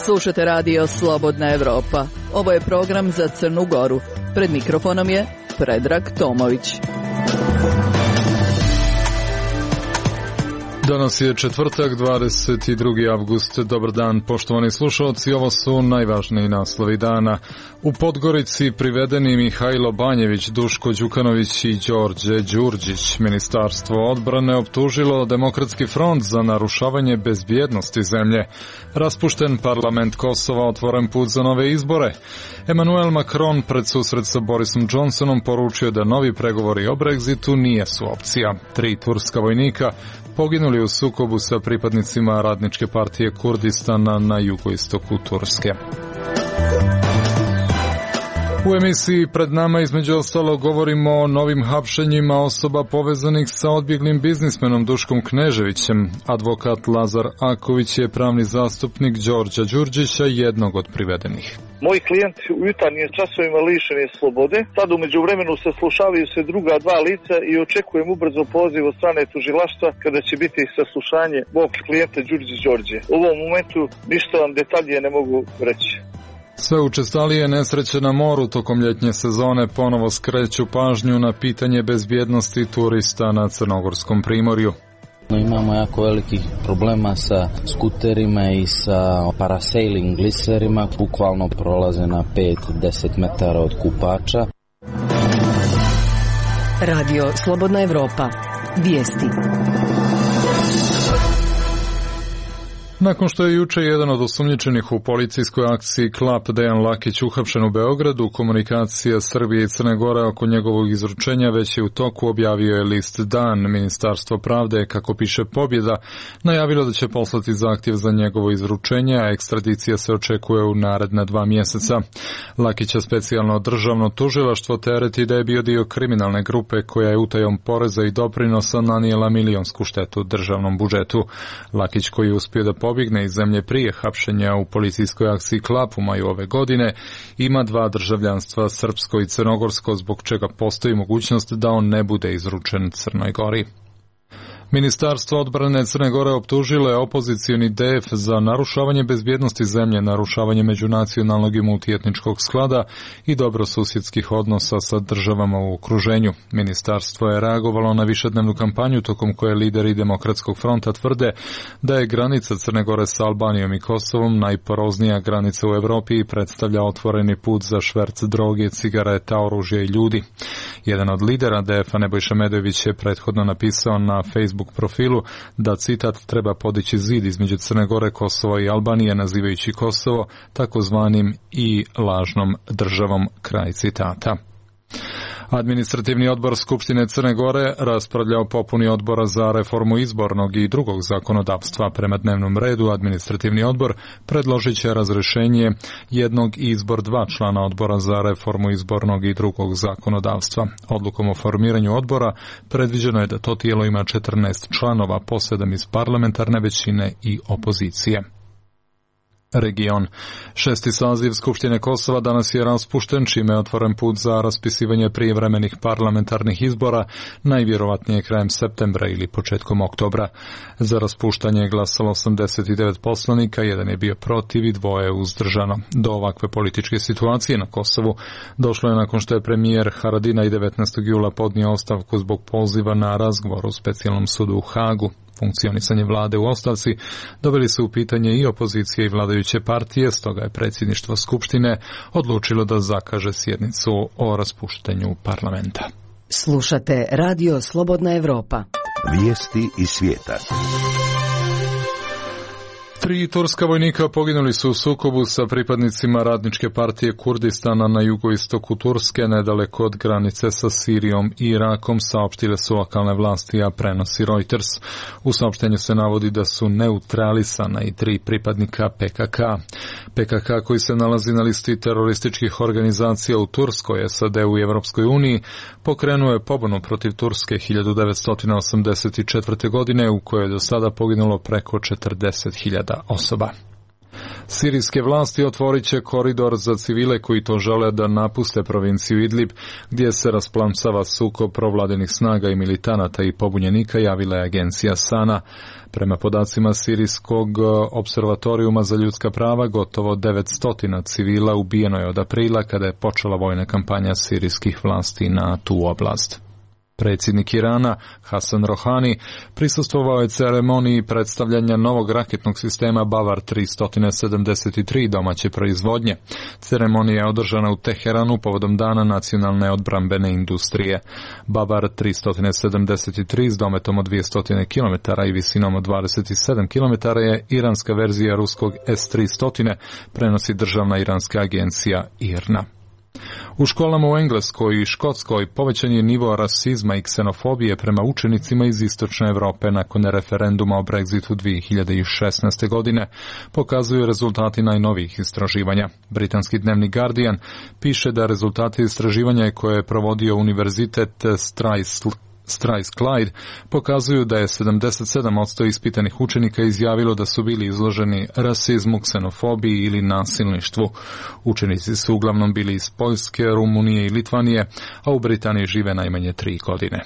Slušate radio Slobodna Evropa. Ovo je program za Crnu Goru. Pred mikrofonom je Predrag Tomović. Danas je četvrtak, 22. avgust. Dobar dan, poštovani slušalci. Ovo su najvažniji naslovi dana. U Podgorici privedeni Mihajlo Banjević, Duško Đukanović i Đorđe Đurđić. Ministarstvo odbrane optužilo Demokratski front za narušavanje bezbjednosti zemlje. Raspušten parlament Kosova, otvoren put za nove izbore. Emmanuel Macron pred susret sa Borisom Johnsonom poručio da novi pregovori o Brexitu nijesu opcija. 3 turska vojnika poginuli u sukobu sa pripadnicima Radničke partije Kurdistana na jugoistoku Turske. U emisiji pred nama između ostalo govorimo o novim hapšenjima osoba povezanih sa odbjeglim biznismenom Duškom Kneževićem. Advokat Lazar Aković je pravni zastupnik Đorđa Đurđića, jednog od privedenih. Moji klijent u jutarnjim časovima lišen je slobode. Sad u međuvremenu saslušavaju se druga 2 lica i očekujem ubrzo poziv od strane tužilaštva kada će biti saslušanje mog klijenta Đurđe. U ovom momentu ništa vam detalje ne mogu reći. Sve učestalije nesreće na moru tokom ljetnje sezone ponovo skreću pažnju na pitanje bezbjednosti turista na Crnogorskom primorju. Imamo jako velikih problema sa skuterima i sa parasailing gliserima, bukvalno prolaze na 5-10 metara od kupača. Radio Slobodna Evropa. Vijesti. Nakon što je juče jedan od osumnjičenih u policijskoj akciji Klap Dejan Lakić uhapšen u Beogradu, komunikacija Srbije i Crne Gore oko njegovog izručenja već je u toku, objavio je list Dan. Ministarstvo pravde, kako piše Pobjeda, najavilo da će poslati zahtjev za njegovo izručenje, a ekstradicija se očekuje u naredna 2 mjeseca. Lakića specijalno državno tužilaštvo tereti da je bio dio kriminalne grupe koja je utajom poreza i doprinosa nanijela milionsku štetu državnom budžetu. Lakić, koji je uspio da pobjegne iz zemlje prije hapšenja u policijskoj akciji Klap u maju ove godine, ima 2 državljanstva, srpsko i crnogorsko, zbog čega postoji mogućnost da on ne bude izručen Crnoj Gori. Ministarstvo odbrane Crne Gore optužilo je opozicioni DF za narušavanje bezbjednosti zemlje, narušavanje međunacionalnog i multietničkog sklada i dobrosusjedskih odnosa sa državama u okruženju. Ministarstvo je reagovalo na višednevnu kampanju tokom koje lideri Demokratskog fronta tvrde da je granica Crne Gore sa Albanijom i Kosovom najporoznija granica u Evropi i predstavlja otvoreni put za šverc droge, cigareta, oružja i ljudi. Jedan od lidera DF-a, Nebojša Medojević, je prethodno napisao na Facebook profilu da, citat, treba podići zid između Crne Gore, Kosova i Albanije, nazivajući Kosovo takozvanim i lažnom državom, kraj citata. Administrativni odbor Skupštine Crne Gore raspravljao popuni odbora za reformu izbornog i drugog zakonodavstva. Prema dnevnom redu, administrativni odbor predložit će razrješenje jednog i izbor 2 člana odbora za reformu izbornog i drugog zakonodavstva. Odlukom o formiranju odbora predviđeno je da to tijelo ima 14 članova, po 7 iz parlamentarne većine i opozicije. Region. 6. saziv Skupštine Kosova danas je raspušten, čime je otvoren put za raspisivanje prijevremenih parlamentarnih izbora, najvjerovatnije krajem septembra ili početkom oktobra. Za raspuštanje je glasalo 89 poslanika, 1 je bio protiv i 2 je uzdržano. Do ovakve političke situacije na Kosovu došlo je nakon što je premijer Haradinaj 19. jula podnio ostavku zbog poziva na razgovor u specijalnom sudu u Hagu. Funkcionisanje vlade u ostavci doveli su u pitanje i opozicije i vladajuće partije, stoga je predsjedništvo Skupštine odlučilo da zakaže sjednicu o raspuštenju parlamenta. Slušate Radio Slobodna Evropa. Vijesti iz svijeta. 3 turska vojnika poginuli su u sukobu sa pripadnicima Radničke partije Kurdistana na jugoistoku Turske, nedaleko od granice sa Sirijom i Irakom, saopštile su lokalne vlasti, a prenosi Reuters. U saopštenju se navodi da su neutralisana i 3 pripadnika PKK. PKK, koji se nalazi na listi terorističkih organizacija u Turskoj, SAD-u i Evropskoj uniji, pokrenuo je pobunu protiv Turske 1984. godine, u kojoj je do sada poginulo preko 40.000 osoba. Sirijske vlasti otvorit će koridor za civile koji to žele da napuste provinciju Idlib, gdje se rasplamsava sukob provladenih snaga i militanata i pobunjenika, javila je agencija Sana. Prema podacima Sirijskog observatorijuma za ljudska prava, gotovo 900 civila ubijeno je od aprila kada je počela vojna kampanja sirijskih vlasti na tu oblast. Predsjednik Irana, Hasan Rohani, prisustvovao je ceremoniji predstavljanja novog raketnog sistema Bavar 373 domaće proizvodnje. Ceremonija je održana u Teheranu povodom Dana nacionalne odbrambene industrije. Bavar 373 s dometom od 200 km i visinom od 27 km je iranska verzija ruskog S-300, prenosi državna iranska agencija IRNA. U školama u Engleskoj i Škotskoj povećan je nivo rasizma i ksenofobije prema učenicima iz istočne Europe nakon referenduma o Brexitu 2016. godine, pokazuju rezultati najnovijih istraživanja. Britanski dnevnik Guardian piše da rezultati istraživanja koje je provodio Univerzitet Strathclyde pokazuju da je 77% ispitanih učenika izjavilo da su bili izloženi rasizmu, ksenofobiji ili nasilništvu. Učenici su uglavnom bili iz Poljske, Rumunije i Litvanije, a u Britaniji žive najmanje 3 godine.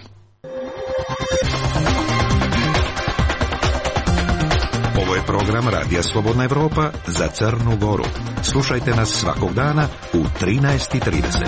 Ovo je program Radija Slobodna Evropa za Crnu Goru. Slušajte nas svakog dana u 13:30.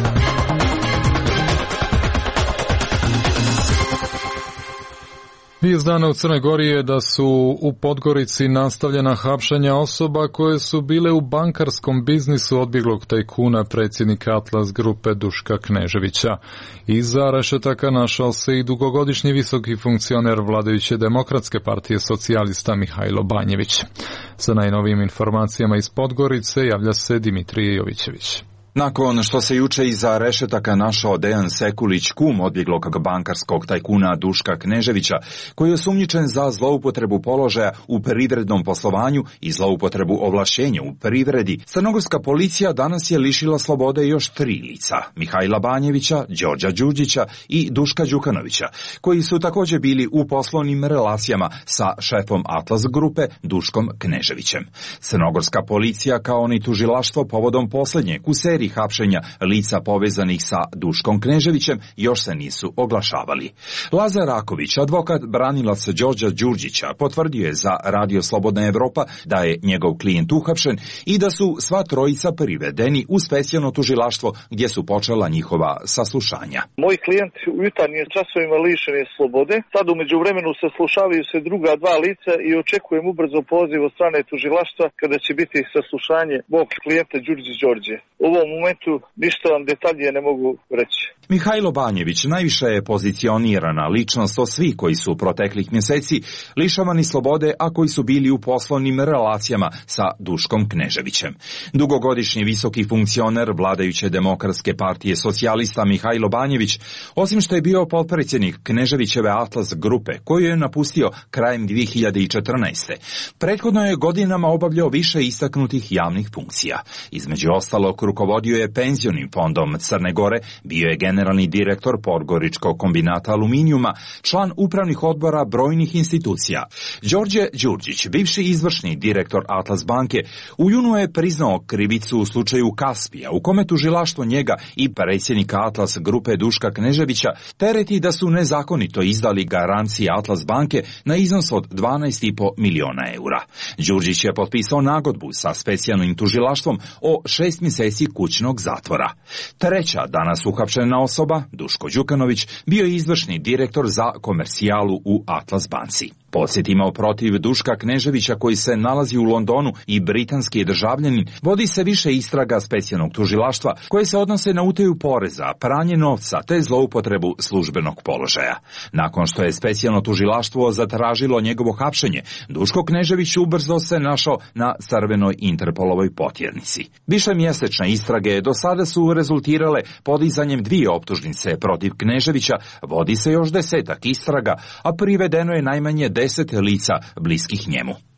Vijest dana u Crnoj Gori je da su u Podgorici nastavljena hapšenja osoba koje su bile u bankarskom biznisu odbjeglog tajkuna predsjednika Atlas grupe Duška Kneževića. Iza rešetaka našao se i dugogodišnji visoki funkcioner vladajuće Demokratske partije socijalista Mihajlo Banjević. Sa najnovijim informacijama iz Podgorice javlja se Dimitrije Jovićević. Nakon što se juče iza rešetaka našao Dejan Sekulić, kum odbjeglog bankarskog tajkuna Duška Kneževića, koji je osumnjičen za zloupotrebu položaja u privrednom poslovanju i zloupotrebu ovlašćenja u privredi, crnogorska policija danas je lišila slobode još 3 lica, Mihajla Banjevića, Đorđa Đurđića i Duška Đukanovića, koji su također bili u poslovnim relacijama sa šefom Atlas grupe Duškom Kneževićem. Crnogorska policija kao ni tužilaštvo povodom posljednjeg u seriji hapšenja lica povezanih sa Duškom Kneževićem još se nisu oglašavali. Lazar Raković, advokat branilac Đorđa Đurđića, potvrdio je za Radio Slobodna Evropa da je njegov klijent uhapšen i da su sva trojica privedeni u specijalno tužilaštvo gdje su počela njihova saslušanja. Moj klijent u jutarnjim časovima lišen je slobode. Sad umeđu vremenu saslušavaju se druga 2 lica i očekujem ubrzo poziv od strane tužilaštva kada će biti saslušanje mog klijenta Đurđe Đorđe. U ovom momentu ništa vam detaljnije ne mogu reći. Mihajlo Banjević najviše je pozicionirana ličnost od svih koji su proteklih mjeseci lišavani slobode, a koji su bili u poslovnim relacijama sa Duškom Kneževićem. Dugogodišnji visoki funkcioner vladajuće Demokratske partije socijalista Mihajlo Banjević, osim što je bio potpredsjednik Kneževićeve Atlas grupe, koju je napustio krajem 2014. prethodno je godinama obavljao više istaknutih javnih funkcija. Između ostalog, rukovodio je penzionim fondom Crne Gore, bio je generalni direktor Podgoričkog kombinata aluminijuma, član upravnih odbora brojnih institucija. Đorđe Đurđić, bivši izvršni direktor Atlas banke, u junu je priznao krivicu u slučaju Kaspija, u kome tužilaštvo njega i predsjednika Atlas grupe Duška Kneževića tereti da su nezakonito izdali garancije Atlas banke na iznos od 12,5 miliona eura. Đurđić je potpisao nagodbu sa specijalnim tužilaštvom o 6 mjeseci kućnog zatvora. Treća danas uhapšena osoba, Duško Đukanović, bio je izvršni direktor za komercijalu u Atlas banci. Podsjetimo, protiv Duška Kneževića, koji se nalazi u Londonu i britanski je državljanin, vodi se više istraga specijalnog tužilaštva koje se odnose na utaju poreza, pranje novca te zloupotrebu službenog položaja. Nakon što je specijalno tužilaštvo zatražilo njegovo hapšenje, Duško Knežević ubrzo se našao na crvenoj Interpolovoj potjernici. Višemjesečne istrage do sada su rezultirale podizanjem 2 optužnice protiv Kneževića, vodi se još 10 istraga, a privedeno je najmanje 10 lica bliskih njemu.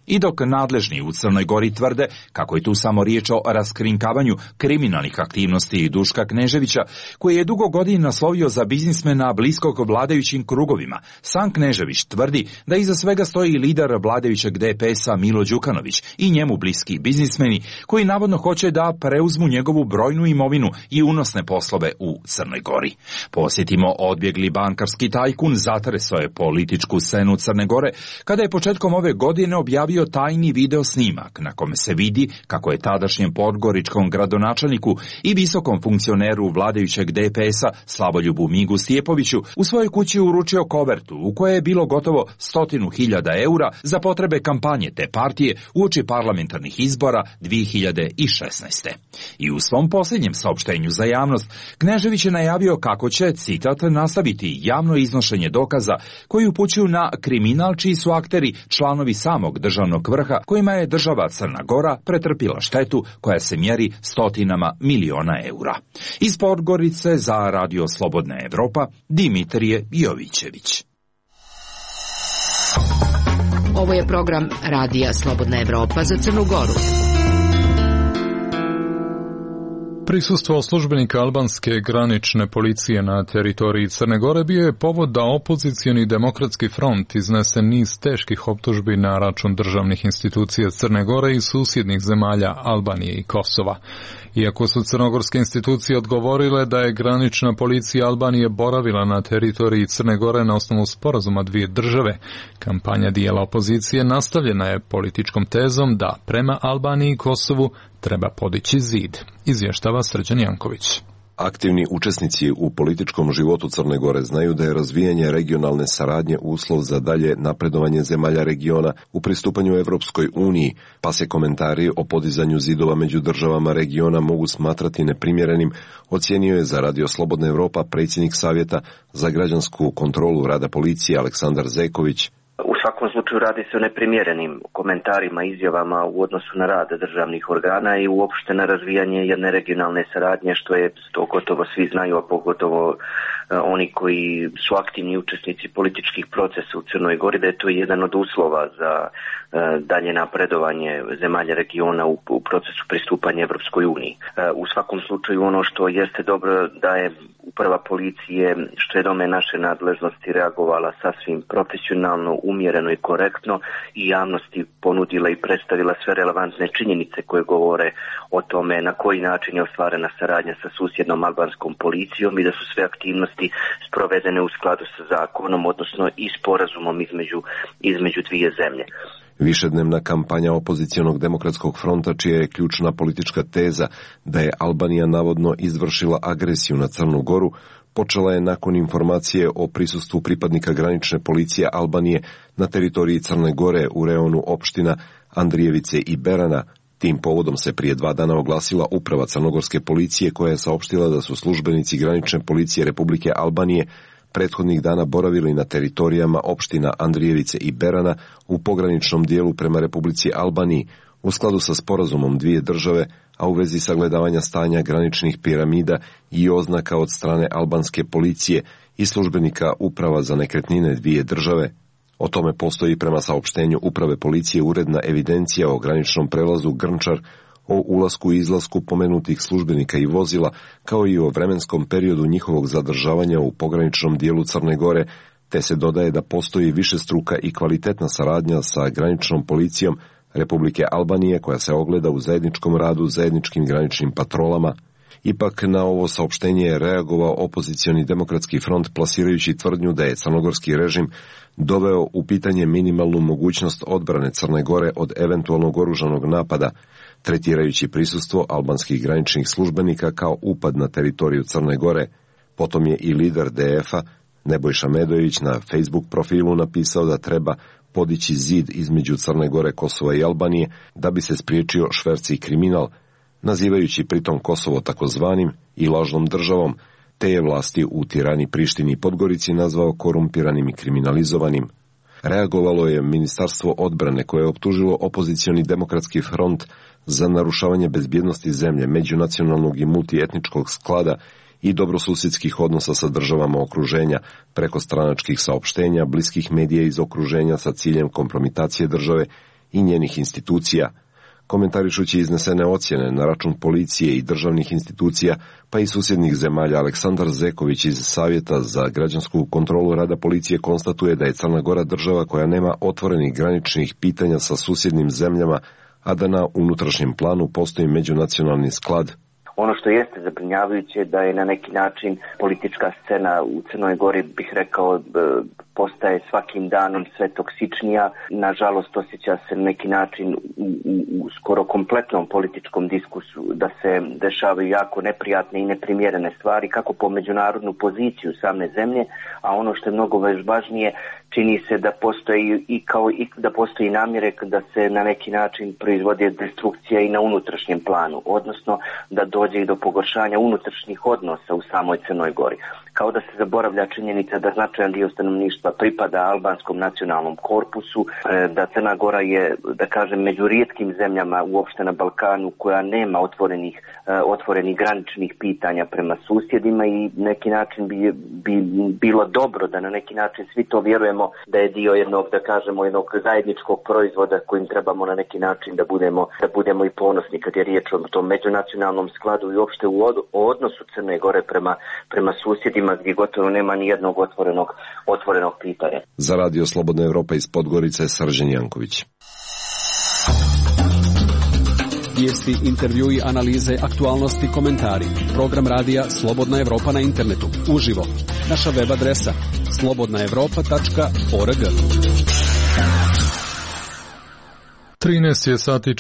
I dok nadležni u Crnoj Gori tvrde kako je tu samo riječ o raskrinkavanju kriminalnih aktivnosti Duška Kneževića, koji je dugo godina naslovio za biznismena bliskog vladajućim krugovima, sam Knežević tvrdi da iza svega stoji lider vladajućeg DPS-a Milo Đukanović i njemu bliski biznismeni koji navodno hoće da preuzmu njegovu brojnu imovinu i unosne poslove u Crnoj Gori. Posjetimo, odbjegli bankarski tajkun zatresao je političku scenu Crne Gore kada je početkom ove godine objavio tajni video snimak na kome se vidi kako je tadašnjem podgoričkom gradonačelniku i visokom funkcioneru vladajućeg DPS-a Slavoljubu Migu Stjepoviću u svojoj kući uručio kovertu u kojoj je bilo gotovo 100.000 eura za potrebe kampanje te partije uoči parlamentarnih izbora 2016. I u svom posljednjem saopštenju za javnost Knežević je najavio kako će, citat, nastaviti javno iznošenje dokaza koji upućuju na kriminal čiji su akteri članovi samog državnog vrha kojima je država Crna Gora pretrpila štetu koja se mjeri stotinama miliona eura. Iz Podgorice za Radio Slobodna Evropa, Dimitrije Jovićević. Ovo je program Radija Slobodna Evropa za Crnu Goru. Prisustvo službenika albanske granične policije na teritoriji Crne Gore bio je povod da opozicioni demokratski front iznese niz teških optužbi na račun državnih institucija Crne Gore i susjednih zemalja Albanije i Kosova. Iako su crnogorske institucije odgovorile da je granična policija Albanije boravila na teritoriji Crne Gore na osnovu sporazuma dvije države, kampanja dijela opozicije nastavljena je političkom tezom da prema Albaniji i Kosovu treba podići zid, izvještava Srđan Janković. Aktivni učesnici u političkom životu Crne Gore znaju da je razvijanje regionalne saradnje uslov za dalje napredovanje zemalja regiona u pristupanju Evropskoj uniji, pa se komentari o podizanju zidova među državama regiona mogu smatrati neprimjerenim, ocijenio je za Radio Slobodna Evropa predsjednik Savjeta za građansku kontrolu rada policije Aleksandar Zeković. U svakom slučaju radi se o neprimjerenim komentarima, izjavama u odnosu na rad državnih organa i uopšte na razvijanje jedne regionalne saradnje, što je to gotovo svi znaju, a pogotovo oni koji su aktivni učesnici političkih procesa u Crnoj Gori, da je to jedan od uslova za dalje napredovanje zemalja regiona u procesu pristupanja Evropskoj uniji. U svakom slučaju ono što jeste dobro da je uprava policije, što je dome naše nadležnosti, reagovala sasvim profesionalno, umjereno i korektno i javnosti ponudila i predstavila sve relevantne činjenice koje govore o tome na koji način je ostvarena saradnja sa susjednom albanskom policijom i da su sve aktivnosti sprovedene u skladu sa zakonom, odnosno i sporazumom između dvije zemlje. Višednevna kampanja opozicionog demokratskog fronta, čija je ključna politička teza da je Albanija navodno izvršila agresiju na Crnu Goru, počela je nakon informacije o prisustvu pripadnika granične policije Albanije na teritoriji Crne Gore u reonu opština Andrijevice i Berana. Tim povodom se prije 2 dana oglasila uprava crnogorske policije koja je saopštila da su službenici granične policije Republike Albanije prethodnih dana boravili na teritorijama opština Andrijevice i Berana u pograničnom dijelu prema Republici Albaniji u skladu sa sporazumom dvije države, a u vezi sagledavanja stanja graničnih piramida i oznaka od strane albanske policije i službenika uprava za nekretnine dvije države. O tome postoji prema saopštenju uprave policije uredna evidencija o graničnom prelazu Grnčar, o ulasku i izlasku pomenutih službenika i vozila, kao i o vremenskom periodu njihovog zadržavanja u pograničnom dijelu Crne Gore, te se dodaje da postoji višestruka i kvalitetna saradnja sa graničnom policijom Republike Albanije koja se ogleda u zajedničkom radu, zajedničkim graničnim patrolama. Ipak na ovo saopštenje je reagovao opozicioni demokratski front plasirajući tvrdnju da je crnogorski režim doveo u pitanje minimalnu mogućnost odbrane Crne Gore od eventualnog oružanog napada, tretirajući prisustvo albanskih graničnih službenika kao upad na teritoriju Crne Gore. Potom je i lider DF-a, Nebojša Medojević, na Facebook profilu napisao da treba podići zid između Crne Gore, Kosova i Albanije da bi se spriječio šverc i kriminal, nazivajući pritom Kosovo takozvanim i lažnom državom, te je vlasti u Tirani, Prištini i Podgorici nazvao korumpiranim i kriminalizovanim. Reagovalo je Ministarstvo odbrane koje je optužilo opozicioni demokratski front za narušavanje bezbjednosti zemlje, međunacionalnog i multietničkog sklada i dobrosusjedskih odnosa sa državama okruženja, preko stranačkih saopštenja, bliskih medija iz okruženja sa ciljem kompromitacije države i njenih institucija. Komentarišući iznesene ocjene na račun policije i državnih institucija, pa i susjednih zemalja, Aleksandar Zeković iz Savjeta za građansku kontrolu rada policije konstatuje da je Crna Gora država koja nema otvorenih graničnih pitanja sa susjednim zemljama, a da na unutrašnjem planu postoji međunacionalni sklad. Ono što jeste zabrinjavajuće da je na neki način politička scena u Crnoj Gori, bih rekao, postaje svakim danom sve toksičnija. Nažalost, osjeća se na neki način u skoro kompletnom političkom diskursu da se dešavaju jako neprijatne i neprimjerene stvari, kako po međunarodnu poziciju same zemlje, a ono što je mnogo važnije, čini se da postoji namjere da se na neki način proizvodi destrukcija i na unutrašnjem planu, odnosno da dođe i do pogoršanja unutrašnjih odnosa u samoj Crnoj Gori. Kao da se zaboravlja činjenica da značajan dio stanovništva pripada albanskom nacionalnom korpusu, da Crna Gora je, da kažem, među rijetkim zemljama uopšte na Balkanu koja nema otvorenih graničnih pitanja prema susjedima i neki način bi bilo dobro da na neki način svi to vjerujemo da je dio jednog zajedničkog proizvoda kojim trebamo na neki način da budemo i ponosni kad je riječ o tom međunacionalnom skladu i uopšte o odnosu Crne Gore prema susjedima gdje gotovo nema ni jednog otvorenog pitanja. Za Radio Slobodna Evropa iz Podgorice, Srđan Janković. Vijesti, intervjui, analize, aktualnosti, komentari. Program radija Slobodna Evropa na internetu. Uživo. Naša web adresa slobodnaevropa.org. 13 je sati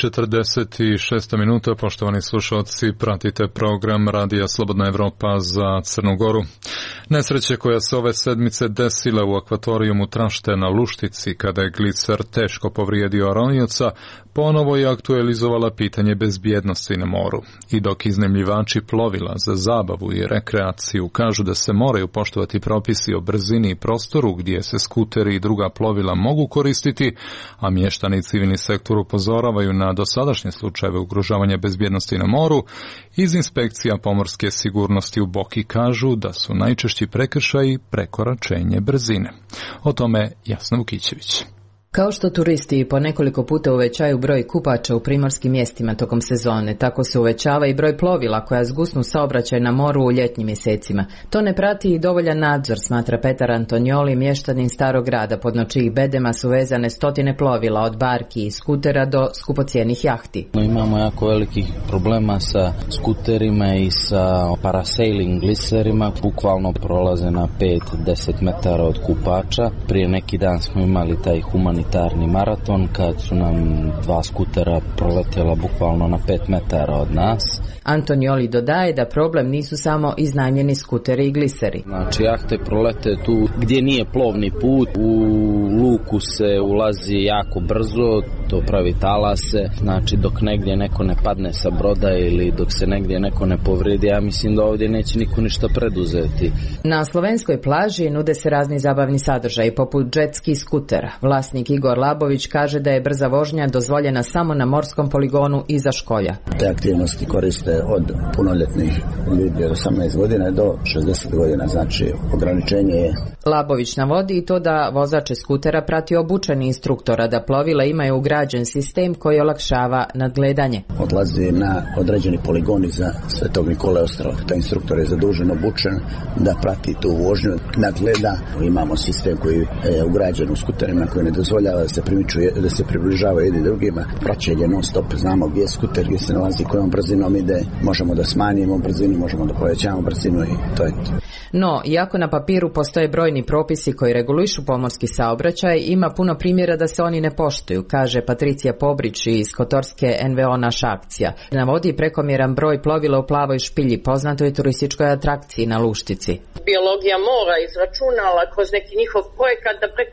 46 minuta, poštovani slušalci, pratite program Radija Slobodna Evropa za Crnu Goru. Nesreće koja se ove sedmice desila u akvatorijumu Trašte na Luštici, kada je gliser teško povrijedio ronioca, ponovo je aktualizovala pitanje bezbjednosti na moru. I dok iznajmljivači plovila za zabavu i rekreaciju kažu da se moraju poštovati propisi o brzini i prostoru gdje se skuteri i druga plovila mogu koristiti, a mještani civilni sektor upozoravaju na dosadašnje slučajeve ugrožavanja bezbjednosti na moru, iz inspekcija pomorske sigurnosti u Boki kažu da su najčešći prekršaji prekoračenje brzine. O tome Jasna Vukićević. Kao što turisti po nekoliko puta uvećaju broj kupača u primorskim mjestima tokom sezone, tako se uvećava i broj plovila koja zgusnu saobraćaj na moru u ljetnim mjesecima. To ne prati i dovoljan nadzor, smatra Petar Antonioli, mještanin Starog grada, pod čijih bedema su vezane stotine plovila, od barki i skutera do skupocijenih jahti. Imamo jako velikih problema sa skuterima i sa parasailing gliserima, bukvalno prolaze na 5-10 metara od kupača. Prije neki dan smo imali taj humanitarni maraton kad su nam 2 skutera proletjela bukvalno na 5 metara od nas. Antonioli dodaje da problem nisu samo iznajmljeni skuteri i gliseri. Znači, jahte prolete tu gdje nije plovni put, u luku se ulazi jako brzo, to pravi talase, znači dok negdje neko ne padne sa broda ili dok se negdje neko ne povredi, ja mislim da ovdje neće niko ništa preduzeti. Na slovenskoj plaži nude se razni zabavni sadržaji poput jetski skutera. Vlasnik Igor Labović kaže da je brza vožnja dozvoljena samo na morskom poligonu iza Školja. Te aktivnosti koriste od punoljetnih ljudi od 18 godina do 60 godina, znači ograničenje je. Labović navodi i to da vozače skutera prati obučeni instruktora, da plovila imaju ugrađen sistem koji olakšava nadgledanje. Odlazi na određeni poligoni za Svetog Nikole ostrva. Taj instruktor je zadužen, obučen da prati tu vožnju, nadgleda. Imamo sistem koji je ugrađen u skuterima koji ne dozvoljava da se približava jedni drugima. Praćenje non stop, znamo gdje je skuter, gdje se nalazi, kojom brzinom ide, možemo da smanjimo brzinu, možemo da povećamo brzinu i to je to. No, iako na papiru postoje brojni propisi koji regulišu pomorski saobraćaj, ima puno primjera da se oni ne poštuju, kaže Patricija Pobrić iz kotorske NVO Naša akcija. Navodi prekomjeran broj plovila u Plavoj špilji, poznatoj turističkoj atrakciji na Luštici. Biologija mora izračunala kroz neki njihov projekat da preko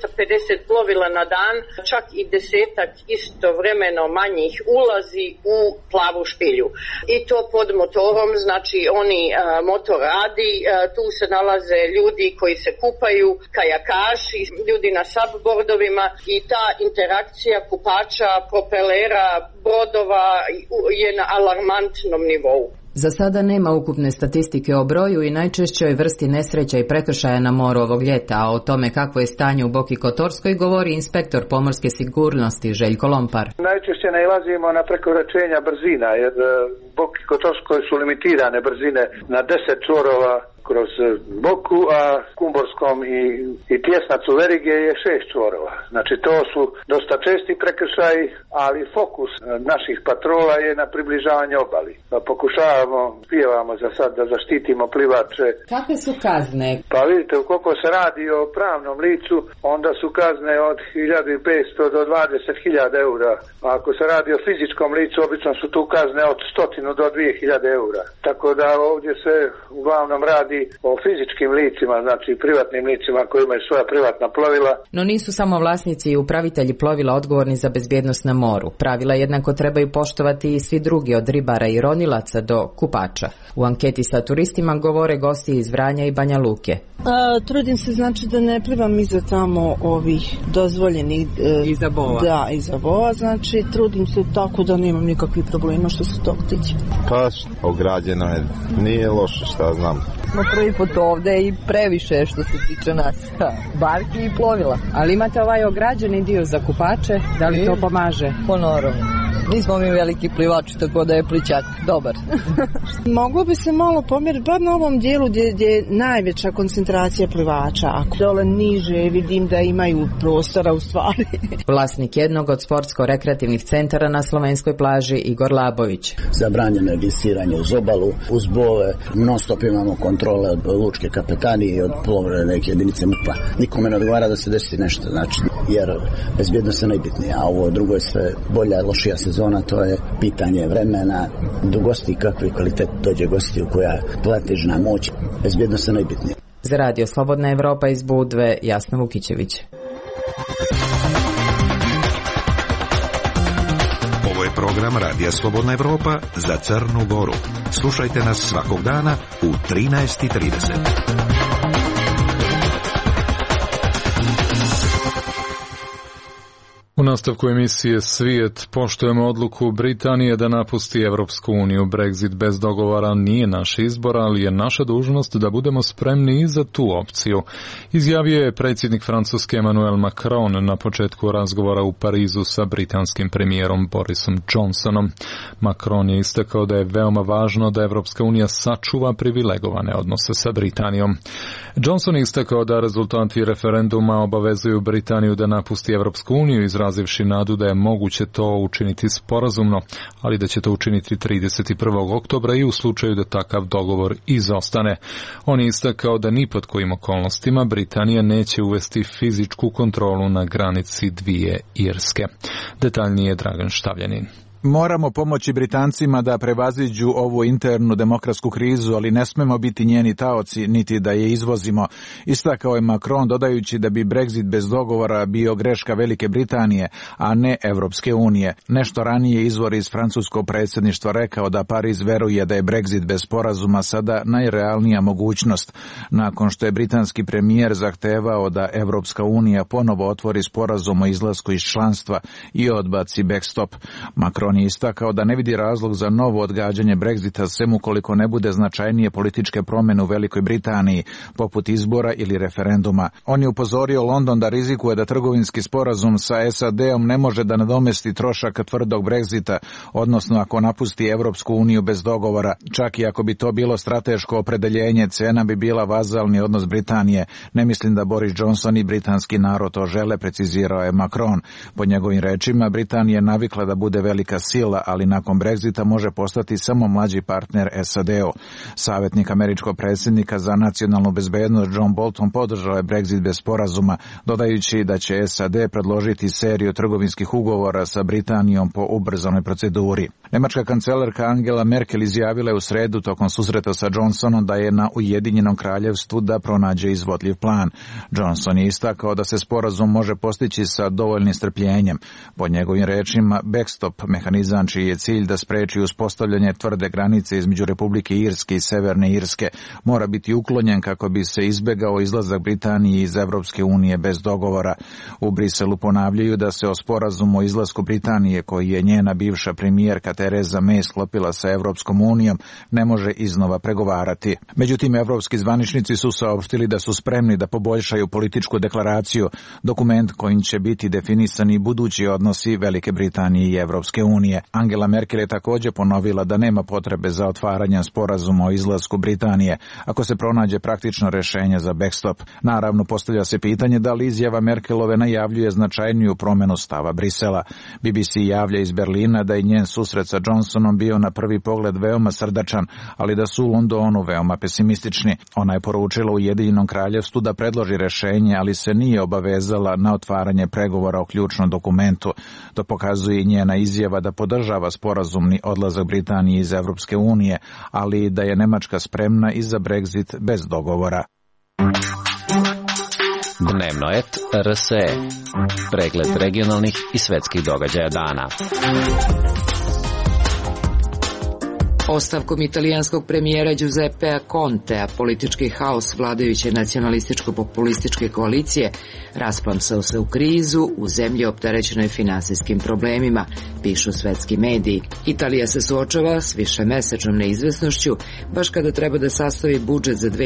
250 plovila na dan, čak i 10-ak istovremeno manjih ulazi u Plavu špilju. I to pod motorom, znači motor radi, tu se nalaze ljudi koji se kupaju, kajakaši, ljudi na subbordovima i ta interakcija kupača, propelera, brodova je na alarmantnom nivou. Za sada nema ukupne statistike o broju i najčešćoj vrsti nesreća i prekršaja na moru ovog ljeta, a o tome kakvo je stanje u Boki Kotorskoj govori inspektor pomorske sigurnosti Željko Lompar. Najčešće nailazimo na prekoračenja brzina, jer u Boki Kotorskoj su limitirane brzine na 10 čvorova kroz Boku, a Kumborskom i Tjesnacu Verige je 6 čvorova. Znači to su dosta česti prekršaji, ali fokus naših patrola je na približavanje obali. Pokušavamo, pjevamo za sad da zaštitimo plivače. Kakve su kazne? Pa vidite, ukoliko se radi o pravnom licu, onda su kazne od 1500 do 20.000 eura. A ako se radi o fizičkom licu, obično su tu kazne od 100 do 2000 eura. Tako da ovdje se uglavnom radi o fizičkim licima, znači privatnim licima koji imaju svoja privatna plovila. No nisu samo vlasnici i upravitelji plovila odgovorni za bezbjednost na moru. Pravila jednako trebaju poštovati i svi drugi, od ribara i ronilaca do kupača. U anketi sa turistima govore gosti iz Vranja i Banja Luke. Trudim se znači da ne plivam iza tamo ovih dozvoljenih iza bova. Da, iza bova, znači trudim se tako da nemam nikakvih problema što se tog tiče. Pa ograđeno je, nije loše, šta znam. Prvi put ovde i previše što se tiče nas, barki i plovila. Ali imate ovaj ograđeni dio za kupače, da li to pomaže? Po naravno. Nismo mi veliki plivači, tako da je plićak dobar. Moglo bi se malo pomjeriti, bar na ovom dijelu gdje je najveća koncentracija plivača. Ako dole niže vidim da imaju prostora u stvari. Vlasnik jednog od sportsko-rekreativnih centara na slovenskoj plaži Igor Labović. Zabranjeno je glisiranje uz obalu, uz bove, non stop imamo kontrole od lučke kapetanije i od plovne neke jedinice MUP-a. Nikome ne odgovara da se desi nešto, znači, jer bezbjednost je najbitnija, a ovo drugo je sve bolja i lošija sezona, to je pitanje vremena, do gosti kakvi kvalitet dođe gostiju, koja platežna moć, bezbjednost je najbitnija. Za Radio Slobodna Evropa iz Budve, Jasna Vukićević. Ovo je program Radija Slobodna Evropa za Crnu Goru. Slušajte nas svakog dana u 13:30. U nastavku emisije Svijet poštujemo odluku Britanije da napusti Evropsku uniju. Brexit bez dogovora nije naš izbor, ali je naša dužnost da budemo spremni i za tu opciju. Izjavio je predsjednik Francuske Emmanuel Macron na početku razgovora u Parizu sa britanskim premijerom Borisom Johnsonom. Macron je istakao da je veoma važno da Evropska unija sačuva privilegovane odnose sa Britanijom. Johnson je istakao da rezultati referenduma obavezuju Britaniju da napusti Evropsku uniju, izrazivši nadu da je moguće to učiniti sporazumno, ali da će to učiniti 31. oktobra i u slučaju da takav dogovor izostane. On je istakao da ni pod kojim okolnostima Britanija neće uvesti fizičku kontrolu na granici dvije Irske. Detaljnije Dragan Štavljanin. Moramo pomoći Britancima da prevaziđu ovu internu demokratsku krizu, ali ne smemo biti njeni taoci, niti da je izvozimo. Istakao je Macron, dodajući da bi Brexit bez dogovora bio greška Velike Britanije, a ne Evropske unije. Nešto ranije izvor iz francuskog predsjedništva rekao da Pariz veruje da je Brexit bez sporazuma sada najrealnija mogućnost, nakon što je britanski premijer zahtevao da Evropska unija ponovo otvori sporazum o izlasku iz članstva i odbaci backstop. Macron je istakao da ne vidi razlog za novo odgađanje Brexita, sem ukoliko ne bude značajnije političke promjene u Velikoj Britaniji, poput izbora ili referenduma. On je upozorio London da rizikuje da trgovinski sporazum sa SAD-om ne može da nadomesti trošak tvrdog Brexita, odnosno ako napusti Evropsku uniju bez dogovora. Čak i ako bi to bilo strateško opredeljenje, cena bi bila vazalni odnos Britanije. Ne mislim da Boris Johnson i britanski narod to žele, precizirao je Macron. Po njegovim rečima, Britanija je navikla da bude velika sila, ali nakon Brexita može postati samo mlađi partner SAD-u. Savjetnik američkog predsjednika za nacionalnu bezbednost John Bolton podržao je Brexit bez sporazuma, dodajući da će SAD predložiti seriju trgovinskih ugovora sa Britanijom po ubrzanoj proceduri. Nemačka kancelarka Angela Merkel izjavila je u sredu tokom susreta sa Johnsonom da je na Ujedinjenom kraljevstvu da pronađe izvodljiv plan. Johnson je istakao da se sporazum može postići sa dovoljnim strpljenjem. Po njegovim rečima, backstop, mehanizam čiji je cilj da spreči uspostavljanje tvrde granice između Republike Irske i Severne Irske mora biti uklonjen kako bi se izbegao izlazak Britanije iz Evropske unije bez dogovora. U Briselu ponavljaju da se o sporazumu o izlasku Britanije koji je njena bivša premijerka Tereza May sklopila sa Evropskom unijom ne može iznova pregovarati. Međutim, evropski zvaničnici su saopštili da su spremni da poboljšaju političku deklaraciju, dokument kojim će biti definisani budući odnosi Velike Britanije i Evropske unije. Angela Merkel je također ponovila da nema potrebe za otvaranje sporazuma o izlasku Britanije ako se pronađe praktično rješenje za backstop. Naravno, postavlja se pitanje da li izjava Merkelove najavljuje značajniju promjenu stava Brisela. BBC javlja iz Berlina da je njen susret sa Johnsonom bio na prvi pogled veoma srdačan, ali da su u Londonu veoma pesimistični. Ona je poručila Ujedinjenom kraljevstvu da predloži rješenje, ali se nije obavezala na otvaranje pregovora o ključnom dokumentu. To pokazuje i njena izjava da podržava sporazumni odlazak Britanije iz Evropske unije, ali da je Nemačka spremna i za Brexit bez dogovora. Dnevno et RSE. Pregled regionalnih i svetskih događaja dana. Ostavkom italijanskog premijera Giuseppea Contea politički haos vladajuće nacionalističko-populističke koalicije rasplamsao se u krizu u zemlji opterećenoj finansijskim problemima, pišu svetski mediji. Italija se suočava s višemesečnom neizvesnošću baš kada treba da sastavi budžet za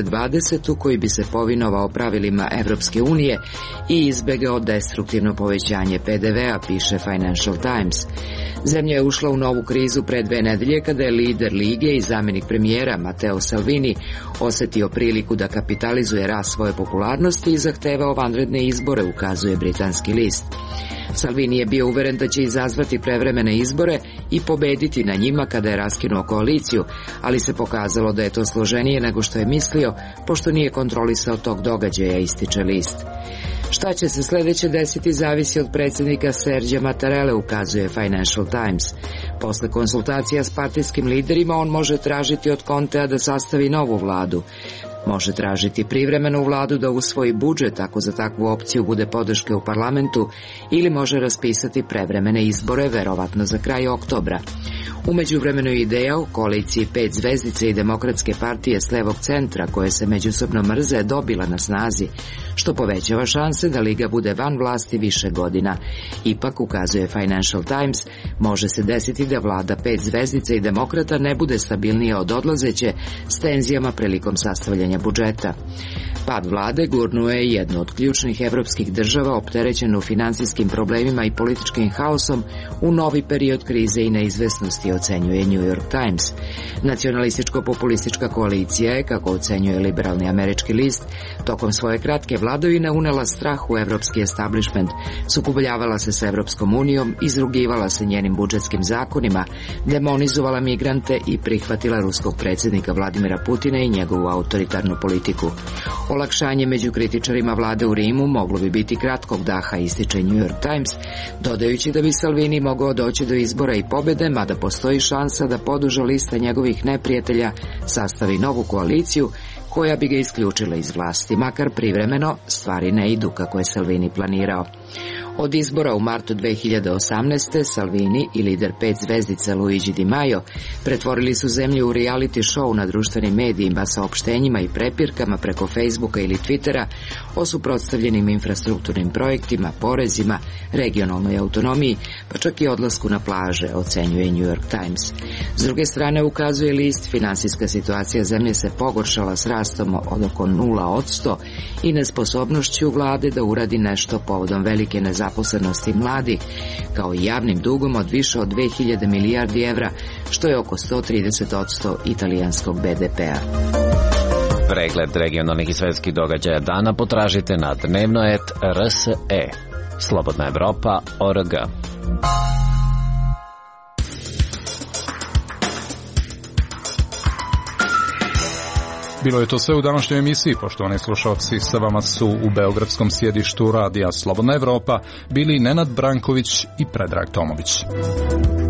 2020. koji bi se povinovao pravilima Evropske unije i izbegao destruktivno povećanje PDV-a, piše Financial Times. Zemlja je ušla u novu krizu pre 2 nedelje kada je lider Lige i zamjenik premijera Matteo Salvini osjetio priliku da kapitalizuje rast svoje popularnosti i zahtevao vanredne izbore, ukazuje britanski list. Salvini je bio uveren da će izazvati prevremene izbore i pobediti na njima kada je raskinuo koaliciju, ali se pokazalo da je to složenije nego što je mislio, pošto nije kontrolisao tog događaja, ističe list. Šta će se sljedeće desiti zavisi od predsjednika Sergija Mattarelle, ukazuje Financial Times. Posle konsultacija s partijskim liderima on može tražiti od Contea da sastavi novu vladu. Može tražiti privremenu vladu da usvoji budžet ako za takvu opciju bude podrške u parlamentu ili može raspisati prevremene izbore, verovatno za kraj oktobra. U međuvremenu je ideja u koaliciji 5 zvezdice i Demokratske partije s levog centra koje se međusobno mrze dobila na snazi, što povećava šanse da Liga bude van vlasti više godina. Ipak, ukazuje Financial Times, može se desiti da vlada 5 zvezdica i Demokrata ne bude stabilnija od odlazeće s tenzijama prilikom sastavljanja budžeta. Pad vlade gurnuo je jednu od ključnih evropskih država opterećenu finansijskim problemima i političkim haosom u novi period krize i neizvesnosti, ocenjuje New York Times. Nacionalističko-populistička koalicija je, kako ocenjuje liberalni američki list, tokom svoje kratke vladavine unela strah u evropski establishment, sukobljavala se sa Evropskom unijom, izrugivala se njenim budžetskim zakonima, demonizovala migrante i prihvatila ruskog predsjednika Vladimira Putina i njegovu autoritarnu politiku. Olakšanje među kritičarima vlade u Rimu moglo bi biti kratkog daha, ističe New York Times, dodajući da bi Salvini mogao doći do izbora i pobjede, mada postoji šansa da poduža lista njegovih neprijatelja sastavi novu koaliciju koja bi ga isključila iz vlasti, makar privremeno stvari ne idu kako je Salvini planirao. Od izbora u martu 2018. Salvini i lider 5 zvezdica Luigi Di Maio pretvorili su zemlju u reality show na društvenim medijima, saopštenjima i prepirkama preko Facebooka ili Twittera o suprotstavljenim infrastrukturnim projektima, porezima, regionalnoj autonomiji, pa čak i odlasku na plaže, ocenjuje New York Times. S druge strane, ukazuje list, finansijska situacija zemlje se pogoršala s rastom od oko 0% i nesposobnošću vlade da uradi nešto povodom velike nezaposlenosti mladih, kao i javnim dugom od više od 2000 milijardi evra, što je oko 130% italijanskog BDP-a. Pregled regionalnih i svetskih događaja dana potražite na dnevno.rt.rse. Slobodna Evropa.org. Bilo je to sve u današnjoj emisiji, poštovani slušalci. Sa vama su u beogradskom sjedištu radija Slobodna Evropa bili Nenad Branković i Predrag Tomović.